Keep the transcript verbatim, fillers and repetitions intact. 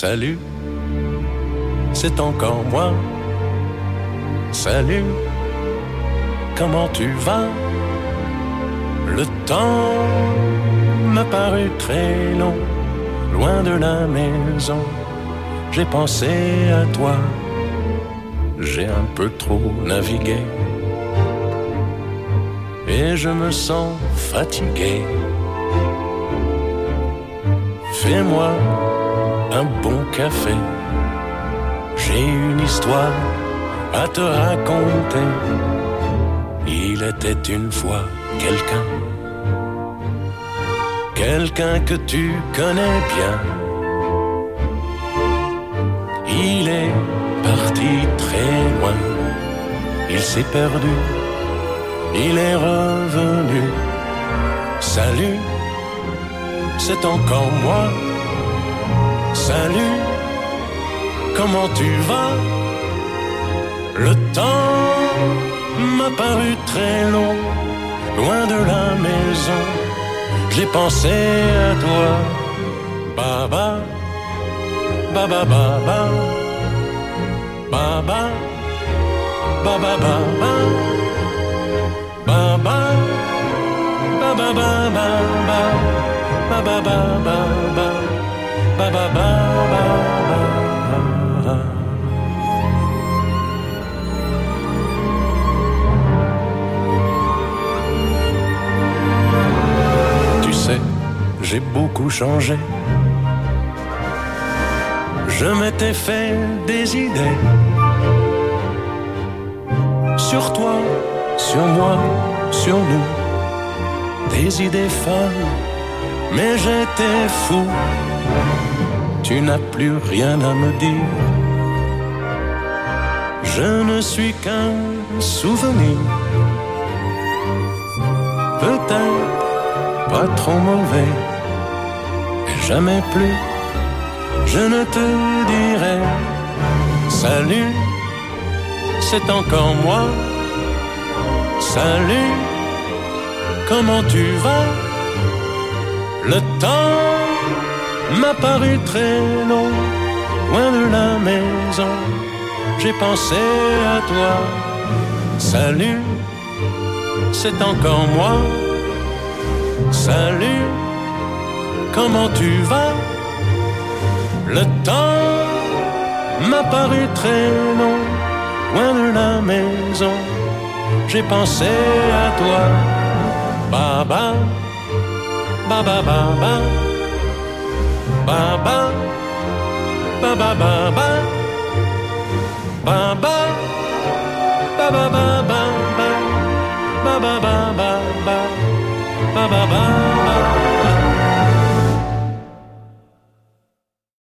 Salut, c'est encore moi. Salut, comment tu vas? Le temps m'a paru très long, loin de la maison. J'ai pensé à toi, j'ai un peu trop navigué et je me sens fatigué. Fais-moi un bon café, j'ai une histoire à te raconter. Il était une fois quelqu'un, quelqu'un que tu connais bien. Il est parti très loin, il s'est perdu, il est revenu. Salut, c'est encore moi. Salut, comment tu vas? Le temps m'a paru très long, loin de la maison. J'ai pensé à toi. Baba, baba, baba, baba, baba, baba, baba, baba, baba, baba, baba, baba, baba. Tu sais, j'ai beaucoup changé. Je m'étais fait des idées sur toi, sur moi, sur nous. Des idées folles, mais j'étais fou. Tu n'as plus rien à me dire. Je ne suis qu'un souvenir. Peut-être pas trop mauvais, mais jamais plus. Je ne te dirai salut, c'est encore moi. Salut, comment tu vas? Le temps m'a paru très long, loin de la maison. J'ai pensé à toi. Salut, c'est encore moi. Salut, comment tu vas? Le temps m'a paru très long, loin de la maison. J'ai pensé à toi. Baba, baba, baba, baba, baba, baba, baba, baba, baba.